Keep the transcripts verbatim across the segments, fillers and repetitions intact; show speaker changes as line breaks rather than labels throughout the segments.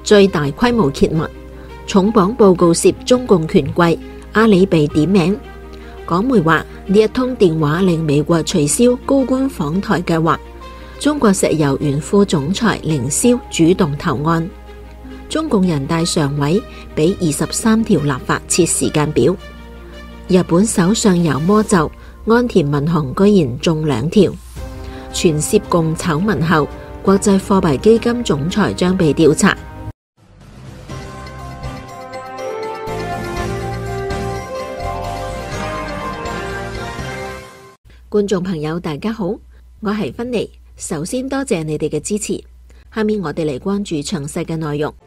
最大規模揭密，重磅報告涉中共權貴，阿里被點名。港媒話呢一通電話令美國取消高官訪台計劃。中國石油原副總裁凌霄主動投案。中共人大常委俾二十三條立法設時間表。日本首相有魔咒，安田文雄居然中兩條。傳涉共醜聞後，國際貨幣基金總裁將被調查。觀眾朋友大家好，我係芬妮，首先多謝你哋嘅支持。下面我哋嚟關注詳細嘅內容。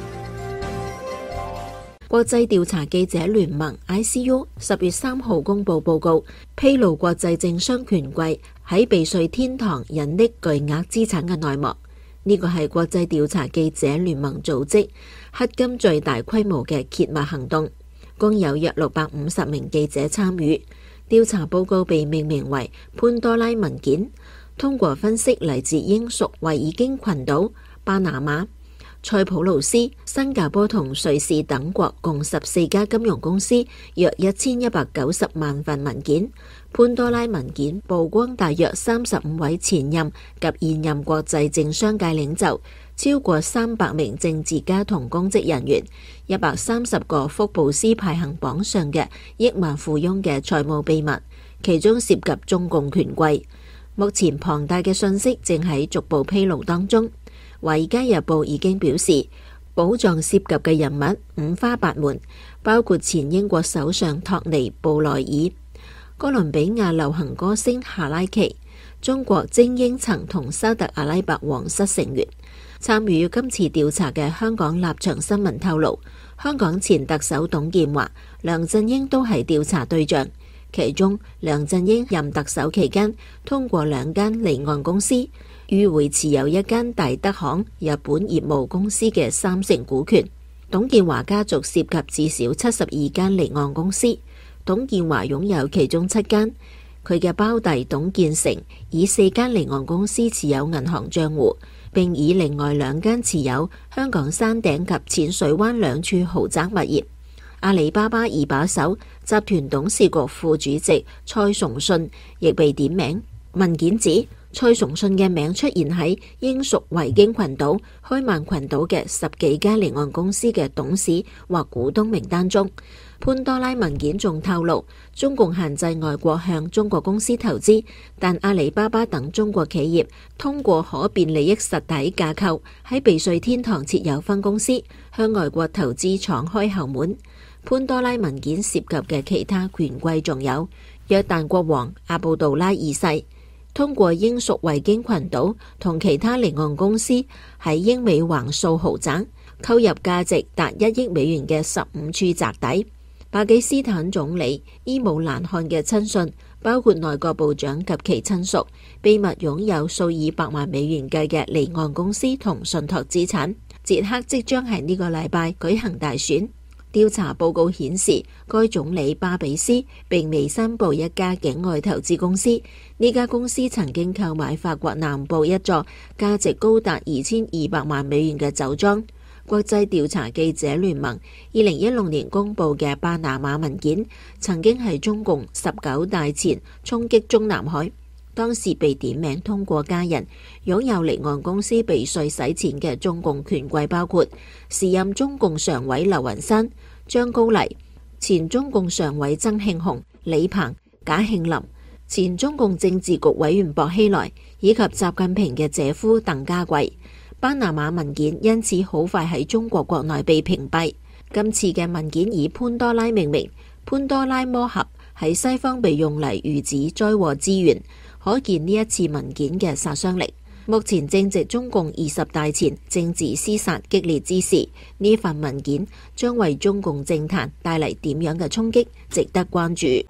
國際調查記者聯盟 I C U 十月三號公布報告，披露國際政商權貴喺避稅天堂隱匿巨額資產嘅內幕。呢個係國際調查記者聯盟組織迄今最大規模嘅揭密行動，共有約六百五十名記者參與。調查報告被命名為潘多拉文件，通過分析嚟自英屬維爾京群島、巴拿馬、塞浦路斯、新加坡同瑞士等國共十四家金融公司約一千一百九十萬份文件。潘多拉文件曝光大約三十五位前任及現任國際政商界領袖，超過三百名政治家同公職人員，一百三十個福布斯排行榜上嘅億萬富翁嘅財務秘密，其中涉及中共權貴。目前龐大嘅信息正喺逐步披露當中。《華爾街日報》已經表示，寶藏涉及嘅人物五花八門，包括前英國首相托尼·布萊爾、哥倫比亞流行歌星夏拉奇、中國精英層同沙特阿拉伯皇室成員。參與今次調查嘅香港立場新聞透露，香港前特首董建華、梁振英都係調查對象。其中，梁振英任特首期間，通過兩間離岸公司，迂回持有一間大德行日本業務公司嘅三成股權。董建華家族涉及至少七十二間離岸公司，董建華擁有其中七間。佢嘅胞弟董建成以四間離岸公司持有銀行賬戶，並以另外兩間持有香港山頂及淺水灣兩處豪宅物業。阿里巴巴二把手集團董事局副主席蔡崇信亦被點名。文件指蔡崇信嘅名出現喺英屬維京群島、開曼群島嘅十幾家離岸公司嘅董事或股東名單中。潘多拉文件仲透露，中共限制外國向中國公司投資，但阿里巴巴等中國企業通過可變利益實體架構喺避稅天堂設有分公司，向外國投資敞開後門。潘多拉文件涉及嘅其他權貴仲有約旦國王阿布杜拉二世，通過英屬維京群島同其他離岸公司喺英美橫掃豪宅，購入價值達一億美元嘅十五處宅邸。巴基斯坦總理伊姆蘭汗嘅親信，包括內閣部長及其親屬，秘密擁有數以百萬美元計嘅離岸公司同信託資產。捷克即將喺呢個禮拜舉行大選。調查報告顯示，該總理巴比斯並未申報一家境外投資公司。呢家公司曾經購買法國南部一座價值高達二千二百萬美元嘅酒莊。國際調查記者聯盟二零一六年公布嘅巴拿馬文件，曾經係中共十九大前衝擊中南海，當時被點名通過家人擁有離岸公司避稅洗錢嘅中共權貴，包括時任中共常委劉雲山、張高麗、前中共常委曾慶紅、李鵬、賈慶林、前中共政治局委員薄熙來以及習近平嘅姐夫鄧家貴。巴拿馬文件因此好快喺中國國內被屏蔽。今次嘅文件以潘多拉命名，潘多拉魔盒喺西方被用嚟預指災禍資源，可見呢一次文件嘅殺傷力。目前正值中共二十大前政治廝殺激烈之時，呢份文件將為中共政壇帶嚟點樣嘅衝擊，值得關注。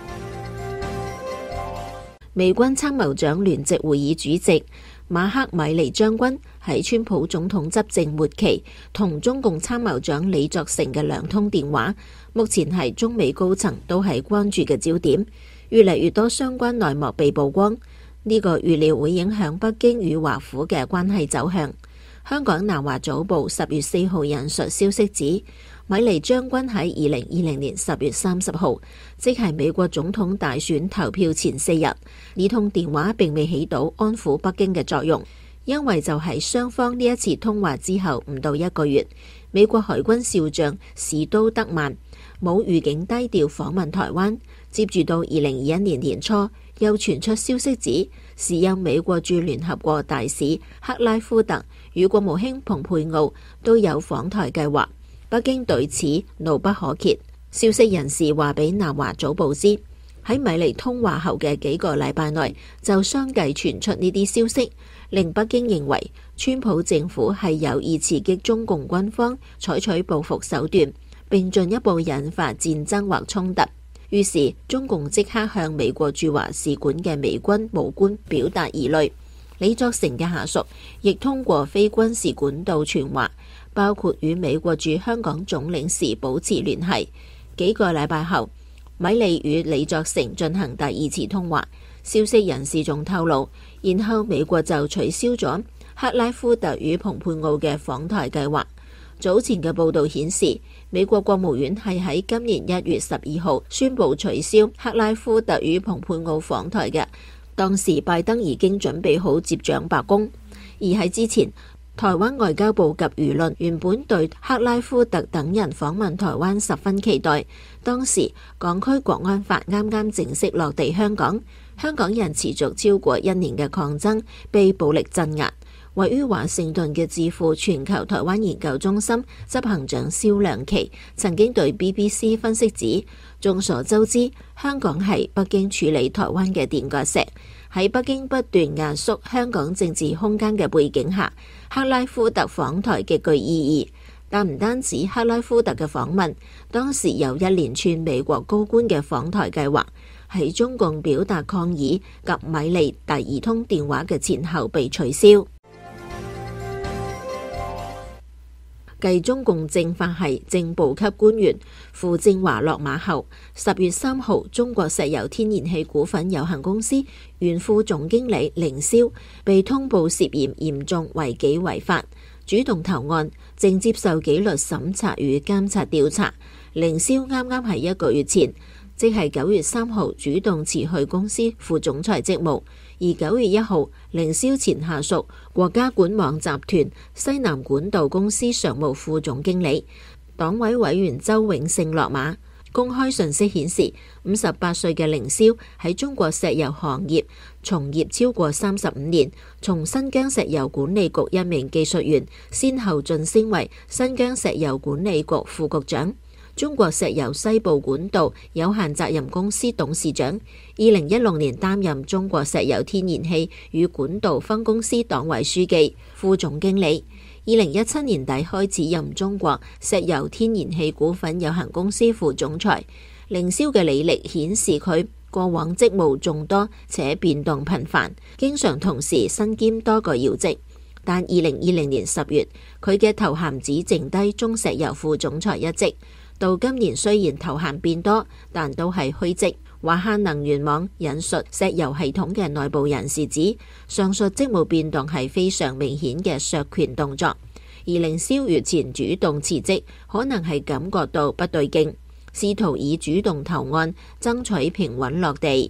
美軍參謀長聯席會議主席馬克米尼將軍喺川普總統執政末期同中共參謀長李作成嘅兩通電話，目前係中美高層都係關注嘅焦點。越嚟越多相關內幕被曝光，呢個預料會影響北京與華府嘅關係走向。 香港南華早報十月四號引述消息指，米利將軍喺二零二零年十月三十號，即係美國總統大選投票前四日，呢通電話並未起到安撫北京嘅作用，因為就係雙方呢一次通話之後唔到一個月，美國海軍少將史都德曼冇預警低調訪問台灣，接住到二零二一年年初，又傳出消息指，時任美國駐聯合國大使克拉夫特與國務卿蓬佩奧都有訪台計劃。北京對此怒不可遏。消息人士話俾南華早報知，喺米利通話後嘅幾個禮拜內，就相繼傳出呢啲消息，令北京認為川普政府係有意刺激中共軍方採取報復手段，並進一步引發戰爭或衝突。於是中共即刻向美國駐華使館嘅美軍武官表達疑慮。李作成嘅下屬亦通過非軍事管道傳話，包括與美國駐香港總領事保持聯繫。幾個禮拜後，米利與李作成進行第二次通話。消息人士仲透露，然後美國就取消咗克拉夫特與蓬佩奧嘅訪台計劃。早前嘅報道顯示，美國國務院係喺今年一月十二號宣布取消克拉夫特與蓬佩奧訪台嘅。當時拜登已經準備好接掌白宮，而喺之前，台灣外交部及輿論原本對克拉夫特等人訪問台灣十分期待。當時港區國安法啱啱正式落地香港，香港人持續超過一年嘅抗爭被暴力鎮壓。位於華盛頓嘅智庫全球台灣研究中心執行長蕭良琪曾經對 B B C 分析指，眾所周知，香港係北京處理台灣嘅墊腳石。喺北京不斷壓縮香港政治空間嘅背景下，克拉夫特訪台極具意義。但唔單止克拉夫特嘅訪問，當時有一連串美國高官嘅訪台計劃，喺中共表達抗議及米利第二通電話嘅前後被取消。繼中共政法系正部級官員傅政華落馬後，十月三號，中國石油天然氣股份有限公司原副總經理凌霄被通報涉嫌嚴重違紀違法，主動投案，正接受紀律審查與監察調查。凌霄啱啱喺一個月前，即係九月三號主動辭去公司副總裁職務，而九月一號，凌霄前下屬國家管網集團西南管道公司常務副總經理、黨委委員周永勝落馬。公開信息顯示，五十八歲嘅凌霄喺中國石油行業從業超過三十五年，從新疆石油管理局一名技術員，先後晉升為新疆石油管理局副局長、中國石油西部管道有限責任公司董事長。二零一六年擔任中國石油天然氣與管道分公司黨委書記、副總經理。二零一七年底開始任中國石油天然氣股份有限公司副總裁。凌霄嘅履歷顯示佢過往職務眾多且變動頻繁，經常同時身兼多個要職。但二零二零年十月，佢嘅頭銜只剩低中石油副總裁一職。到今年雖然頭銜變多，但都係虛職。華夏能源網引述石油系統嘅內部人士指，上述職務變動係非常明顯嘅削權動作。而凌霄月前主動辭職，可能係感覺到不對勁，試圖以主動投案爭取平穩落地。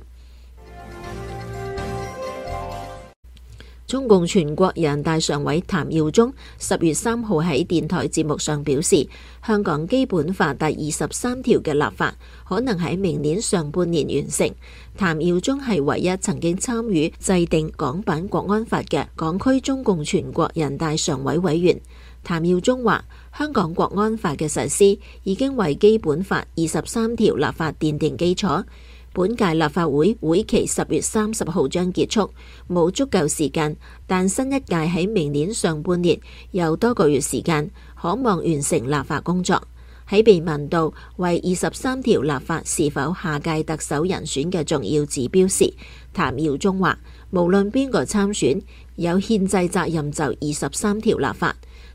中共全國人大常委譚耀宗十月三號喺電台節目上表示，香港基本法第二十三條嘅立法可能喺明年上半年完成。譚耀宗係唯一曾經參與制定港版國安法嘅港區中共全國人大常委委員。譚耀宗話，香港國安法嘅實施已經為基本法二十三條立法奠定基礎。本屆立法會會期十月三十號將結束，冇足夠時間，但新一屆喺明年上半年有多個月時間，可望完成立法工作。喺被問到為二十三條立法是否下屆特首人選嘅重要指標時，譚耀宗話：無論邊個參選，有憲制責任就二十三條立法。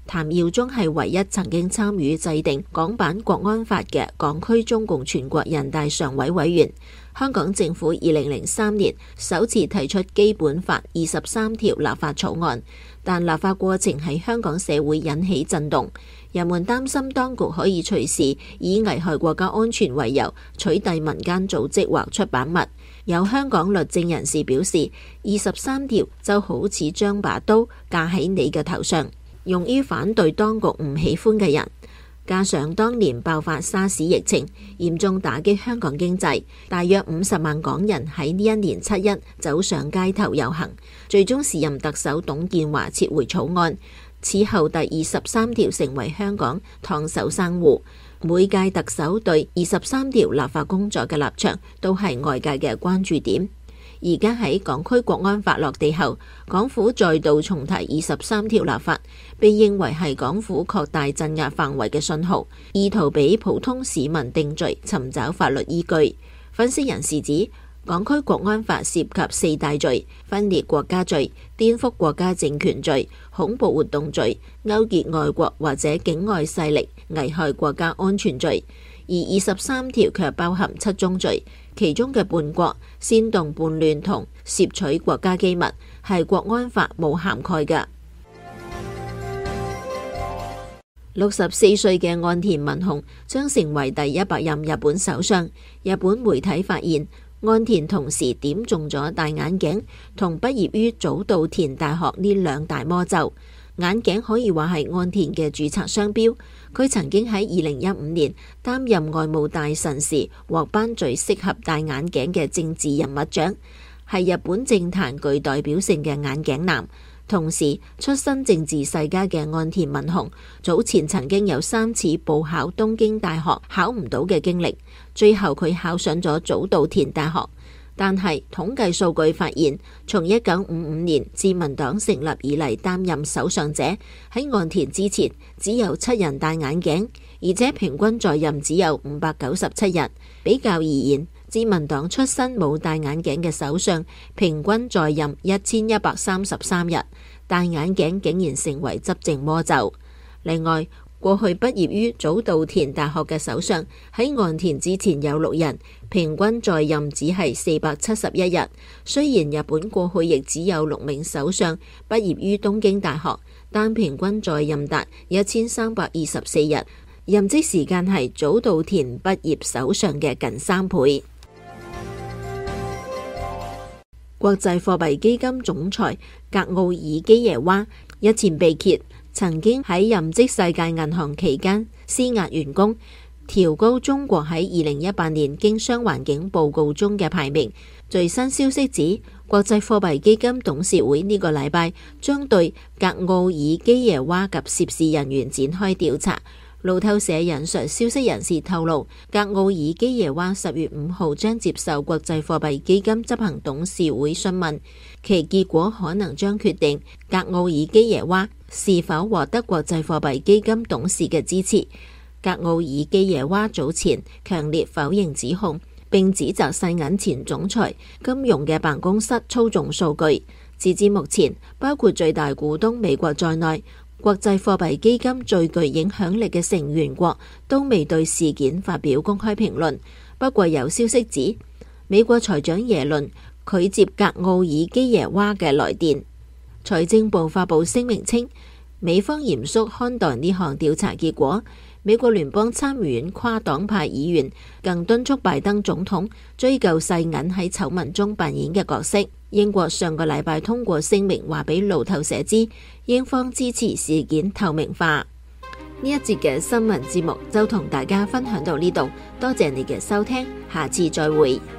譚耀宗係唯一曾經參與制定港版國安法嘅港區中共全國人大常委委員。香港政府二零零三年首次提出基本法二十三條立法草案，但立法過程喺香港社會引起震動，人們擔心當局可以隨時以危害國家安全為由取締民間組織或出版物。有香港律政人士表示，二十三條就好似將把刀架喺你嘅頭上，用於反對當局唔喜歡嘅人。加上當年爆發沙士疫情，嚴重打擊香港經濟，大約五十萬港人喺呢一年七一走上街頭遊行，最終時任特首董建華撤回草案。此後第二十三條成為香港燙手山芋。每屆特首對二十三條立法工作嘅立場都係外界嘅關注點。而家喺港區國安法落地後，港府再度重提二十三條立法，被認為係港府擴大鎮壓範圍嘅信號，意圖俾普通市民定罪，尋找法律依據。分析人士指，港區國安法涉及四大罪：分裂國家罪、顛覆國家政權罪、恐怖活動罪、勾結外國或者境外勢力危害國家安全罪。而二十三條卻包含七宗罪，其中嘅叛國、煽動叛亂同竊取國家機密係國安法冇涵蓋嘅。六十四歲嘅岸田文雄將成為第一百任日本首相。日本媒體發現，岸田同時點中咗戴眼鏡同畢業於早稻田大學呢兩大魔咒。眼鏡可以話係岸田嘅註冊商標。佢曾經喺二零一五年擔任外務大臣時獲頒最適合戴眼鏡嘅政治人物獎，係日本政壇具代表性嘅眼鏡男。同時，出身政治世家嘅岸田文雄早前曾經有三次報考東京大學考唔到嘅經歷，最後佢考上咗早稻田大學。但係統計數據發現，從一九五五年自民黨成立以嚟擔任首相者，喺岸田之前只有七人戴眼鏡，而且平均在任只有五百九十七日。比較而言，自民黨出身冇戴眼鏡嘅首相平均在任一千一百三十三日，戴眼鏡竟然成為執政魔咒。另外，過去畢業於早稻田大學嘅首相喺岸田之前有六人，平均在任只係四百七十一日。雖然日本過去亦只有六名首相畢業於東京大學，但平均在任達一千三百二十四日，任職時間係早稻田畢業首相嘅近三倍。國際貨幣基金總裁格奧爾基耶娃日前被揭曾經喺任職世界銀行期間施壓員工，調高中國喺二零一八年經商環境報告中嘅排名。最新消息指，國際貨幣基金董事會呢個禮拜將對格奧爾基耶娃及涉事人員展開調查。路透社引述消息人士透露，格奧爾基耶娃十月五號將接受國際貨幣基金執行董事會詢問，其結果可能將決定格奧爾基耶娃是否獲得國際貨幣基金董事嘅支持。格奧爾基耶娃早前強烈否認指控，並指責世銀前總裁金融嘅辦公室操縱數據。截至目前，包括最大股東美國在內，國際貨幣基金最具影響力嘅成員國都未對事件發表公開評論。不過有消息指，美國財長耶倫拒接格奧爾基耶娃嘅來電。財政部發布聲明稱，美方嚴肅看待呢項調查結果。美國聯邦參議院跨黨派議員更敦促拜登總統追究世銀喺醜聞中扮演嘅角色。英國上個禮拜通過聲明，話俾路透社知，英方支持事件透明化。呢一節嘅新聞節目就同大家分享到呢度，多謝你嘅收聽，下次再會。